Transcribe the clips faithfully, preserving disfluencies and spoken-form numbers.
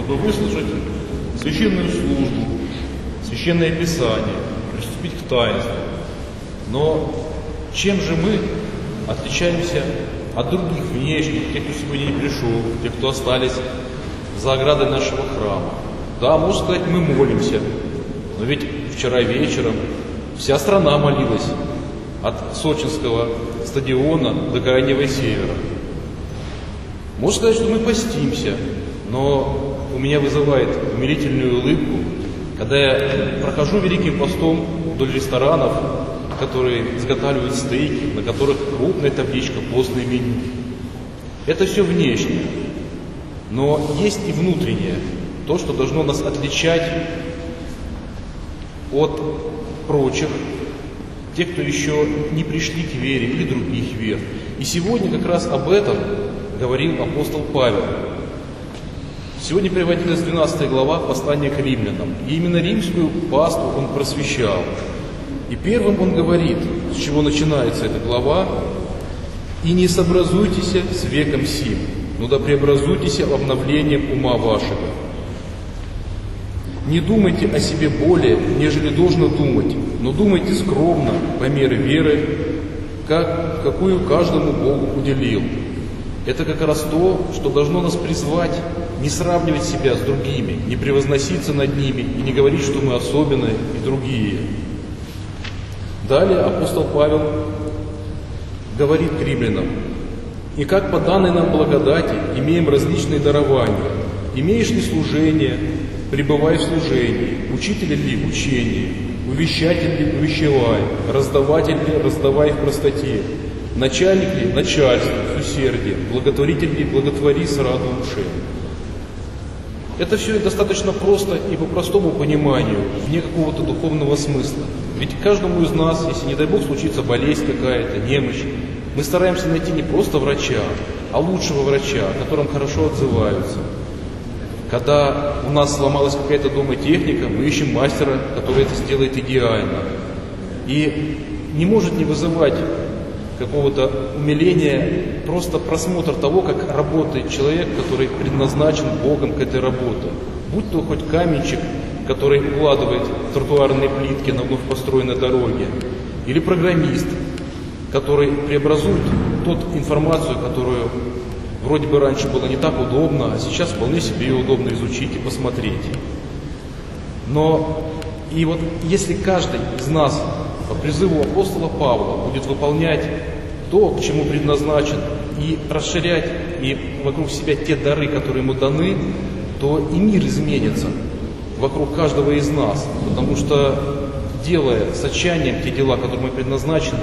чтобы выслушать священную службу, священное писание, приступить к таинству. Но чем же мы отличаемся от других внешних, тех, кто сегодня не пришел, тех, кто остались за оградой нашего храма? Да, можно сказать, мы молимся, но ведь вчера вечером вся страна молилась от Сочинского стадиона до Крайнего Севера. Можно сказать, что мы постимся, но у меня вызывает умилительную улыбку, когда я прохожу Великим постом вдоль ресторанов, которые изготавливают стейки, на которых крупная табличка «Постное меню». Это все внешнее, но есть и внутреннее, то, что должно нас отличать от прочих, тех, кто еще не пришли к вере или других вер. И сегодня как раз об этом говорил апостол Павел. Сегодня приводилась двенадцатая глава послания к римлянам. И именно римскую паству он просвещал. И первым он говорит, с чего начинается эта глава: «И не сообразуйтесь с веком сим, но да преобразуйтесь обновлением ума вашего. Не думайте о себе более, нежели должно думать, но думайте скромно, по мере веры, как, какую каждому Богу уделил». Это как раз то, что должно нас призвать не сравнивать себя с другими, не превозноситься над ними и не говорить, что мы особенные и другие. Далее апостол Павел говорит к римлянам: «И как по данной нам благодати имеем различные дарования, имеешь ли служение, пребывай в служении, учитель ли в учении, увещатель ли увещевай, раздаватель ли раздавай в простоте, начальник ли начальство с усердием, благотворитель ли благотвори с радушием». Это все достаточно просто и по простому пониманию, вне какого-то духовного смысла. Ведь каждому из нас, если, не дай Бог, случится болезнь какая-то, немощь, мы стараемся найти не просто врача, а лучшего врача, о котором хорошо отзываются. Когда у нас сломалась какая-то дома техника, мы ищем мастера, который это сделает идеально. И не может не вызывать какого-то умиления просто просмотр того, как работает человек, который предназначен Богом к этой работе. Будь то хоть каменщик, который укладывает тротуарные плитки на вновь построенной дороге, или программист, который преобразует ту информацию, которую вроде бы раньше было не так удобно, а сейчас вполне себе ее удобно изучить и посмотреть. Но и вот если каждый из нас по призыву апостола Павла будет выполнять то, к чему предназначен, и расширять и вокруг себя те дары, которые ему даны, то и мир изменится вокруг каждого из нас. Потому что, делая с отчаянием те дела, которые мы предназначены,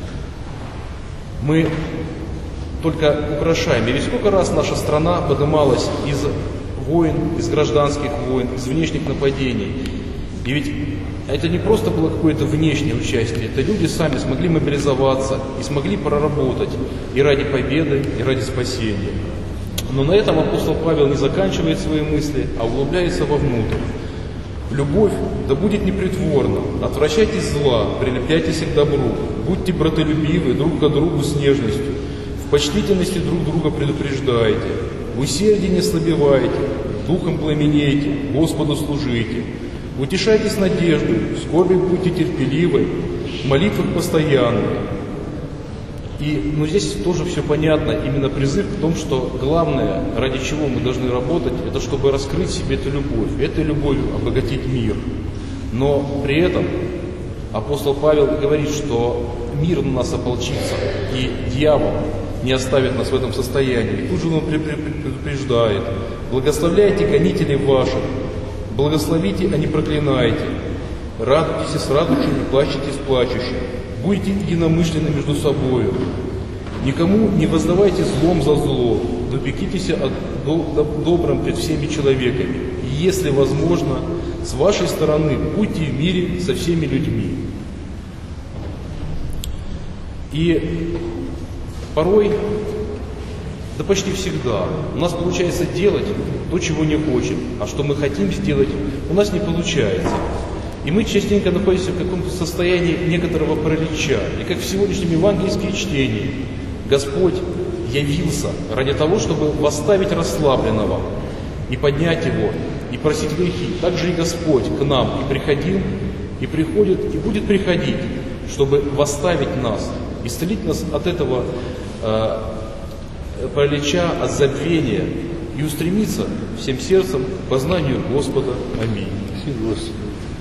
мы только украшаем. И ведь сколько раз наша страна поднималась из войн, из гражданских войн, из внешних нападений. И ведь это не просто было какое-то внешнее участие, это люди сами смогли мобилизоваться и смогли проработать и ради победы, и ради спасения. Но на этом апостол Павел не заканчивает свои мысли, а углубляется вовнутрь. Любовь да будет непритворна, отвращайтесь зла, прилепляйтесь к добру, будьте братолюбивы друг к другу с нежностью, в почтительности друг друга предупреждайте, в усердии не слабевайте, духом пламенейте, Господу служите. Утешайтесь надеждой, в скорби будьте терпеливы, в молитвах постоянные. И ну, здесь тоже все понятно, именно призыв к тому, что главное, ради чего мы должны работать, это чтобы раскрыть в себе эту любовь, этой любовью обогатить мир. Но при этом апостол Павел говорит, что мир на нас ополчится, и дьявол не оставит нас в этом состоянии. И тут же он предупреждает: благословляйте гонителей ваших, благословите, а не проклинайте. Радуйтесь с радующими, плачьте с плачущим. Будьте единомышленны между собою. Никому не воздавайте злом за зло, но пекитесь о добром пред всеми человеками. И если возможно, с вашей стороны будьте в мире со всеми людьми. И порой, да почти всегда, у нас получается делать то, чего не хотим, а что мы хотим сделать, у нас не получается. И мы частенько находимся в каком-то состоянии некоторого паралича. И как в сегодняшнем евангельском чтении, Господь явился ради того, чтобы восставить расслабленного и поднять его, и просить грехи. Также и Господь к нам и приходил, и приходит, и будет приходить, чтобы восставить нас, исцелить нас от этого э, паралича, от забвения, и устремиться всем сердцем к познанию Господа. Аминь.